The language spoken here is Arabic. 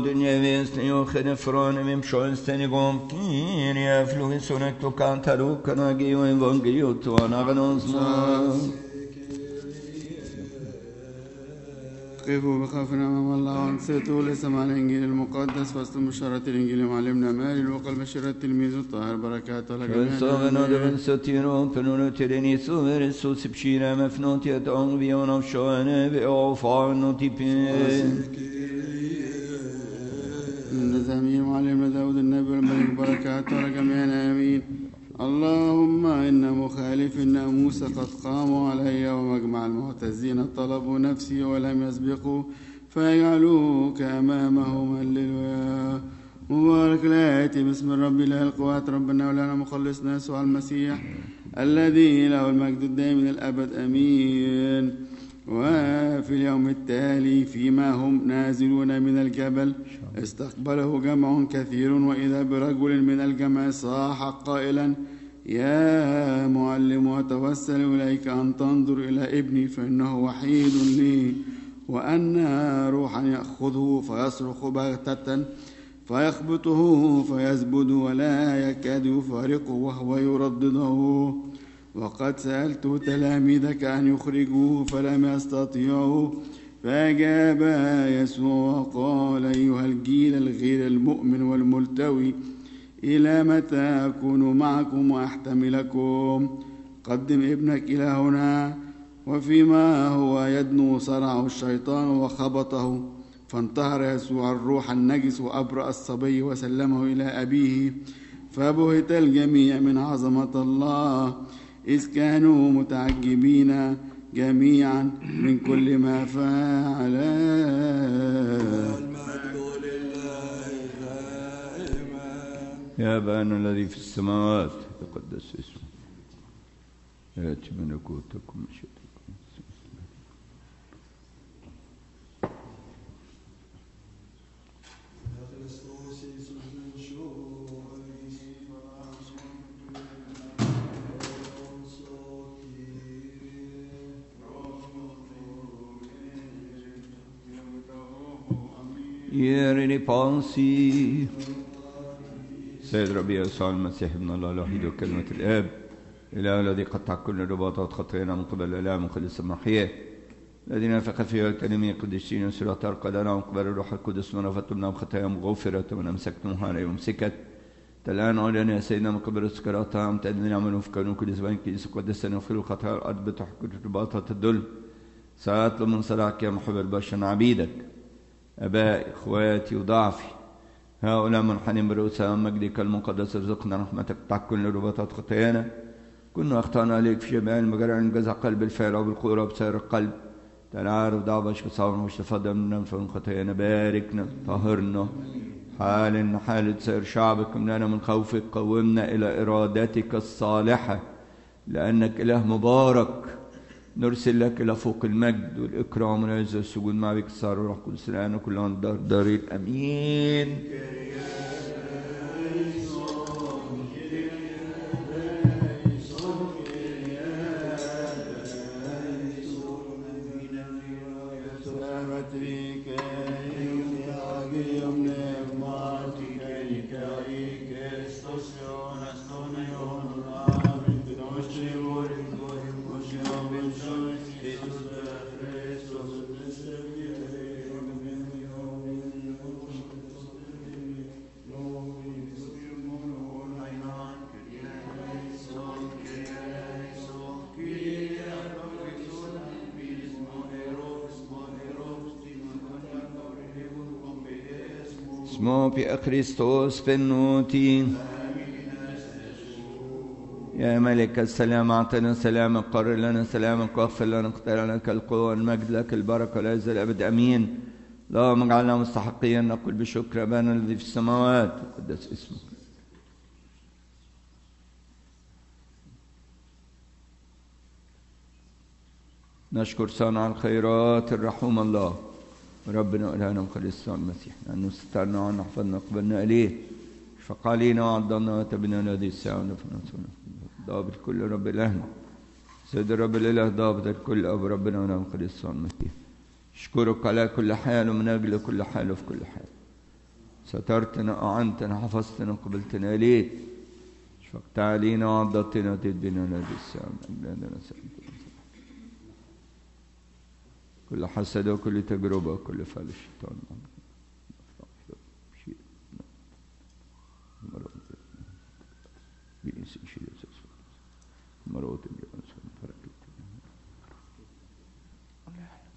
Njevisni och genefrån min sjönsten igång Kyria flugisonek to kantarukarna geo evangeliot och anagnonsman. قفوا بخافنا أمام الله وانصتوا لسماع الإنجيل المقدس فاستم بشارة الإنجيل معلمنا مالي وقال بشير التلميذ الطاهر بركاته لجميعنا. فنصغنا دفن ستيرون فنون تريني سومر السوس بشيرا مفنوت يدعون بيون وشوانا بأوفان وتيبين. من زمير معلمنا داود النبي والملك بركاته لجميعنا آمين. اللهم إن مخالف الناموس قد قاموا علي ومجمع المعتزين طلبوا نفسي ولم يسبقوا فيجعلوك أمامهم هللويا. مبارك الآتي باسم الرب إله القوات ربنا ولنا مخلصنا يسوع المسيح الذي له المجد الدائم إلى الأبد آمين. وفي اليوم التالي فيما هم نازلون من الجبل استقبله جمع كثير وإذا برجل من الجمع صاح قائلا يا معلم أتوسل إليك أن تنظر إلى ابني فإنه وحيد لي وأن روحا يأخذه فيصرخ بغتة فيخبطه فيزبد ولا يكاد يفارقه وهو يردده. وقد سألت تلاميذك أن يخرجوه فلم يستطيعوا فأجاب يسوع وقال أيها الجيل الغير المؤمن والملتوي إلى متى أكون معكم وأحتملكم؟ قدم ابنك إلى هنا. وفيما هو يدنو صرعه الشيطان وخبطه فانتهر يسوع الروح النجس وأبرأ الصبي وسلمه إلى أبيه. فبهت الجميع من عظمة الله إذ كانوا متعجبين جميعا من كل ما فعل. يا أبانا الذي في السماوات تقدس اسمك يأتي ملكوتكم مشيئتكم. يرني بانسي سيد ربي يسوع المسيح ابن الله الوحيد وكلمة الآب الإله الذي قطع كل رباطات خطيئنا من قبل الإله مخلص المحياه الذي نفخ فيها الكلمة القديسين وسرعت أرقدنا من قبل الروح القدس ونفتمنا بخطاياهم غفرة وأمسكتموها على أمسكت الآن أعلن يا سيدنا من قبل السكراتها أمتدنا نعمل وفكرون كل زبان كيس قدسا نغفر خطايا الأرض بتحكي رباطات الدل سأطلب من صلاحك يا محب البشر عبيدك أبائي إخواتي وضعفي هؤلاء منحنين برؤوسهم مجدك المقدس ارزقنا رحمتك تعكن لرباطات خطايانا كنا أخطأنا عليك في جميع المجارع انجزع قلب الفعل وبالقوة وبسير القلب تعالى ضعفش كصابنا وش تفضل منا من خطايانا باركنا طهرنا حال سير شعبك مننا من خوفك قومنا إلى إرادتك الصالحة لأنك إله مبارك نرسل لك إلى فوق المجد والإكرام والعزة والسجود مع بك الصار والروح القدس الآن وكل دارين أمين. اسمه بأخريستوس بنوتي يا ملك السلام أعطنا سلامك قرر لنا سلامك واغفر لنا اختار لك القوة والمجد لك البركة والعزة الأبد أمين. اللهم اجعلنا مستحقين نقول بشكر أبانا الذي في السماوات قدس اسمك. نشكر صانع الخيرات الرحوم الله ربنا إلهنا مخلصنا المسيح لأنه سترنا وأن حفظنا قبلنا إليه شفق علينا وعضلنا وتبنا هذه الساعة ونفعنا ضابط كل رب إلهنا سيد الرب الإله ضابط الكل أب ربنا ونعم مخلصنا المسيح. أشكرك على كل حال ومن أجل كل حال وفي كل حال سترتنا، أعنتنا، حفظتنا، قبلتنا إليك، شفقت علينا وعضدتنا وتدبنا نادي السلام. كل حسد وكل تجربة وكل فعل الشيطان مرات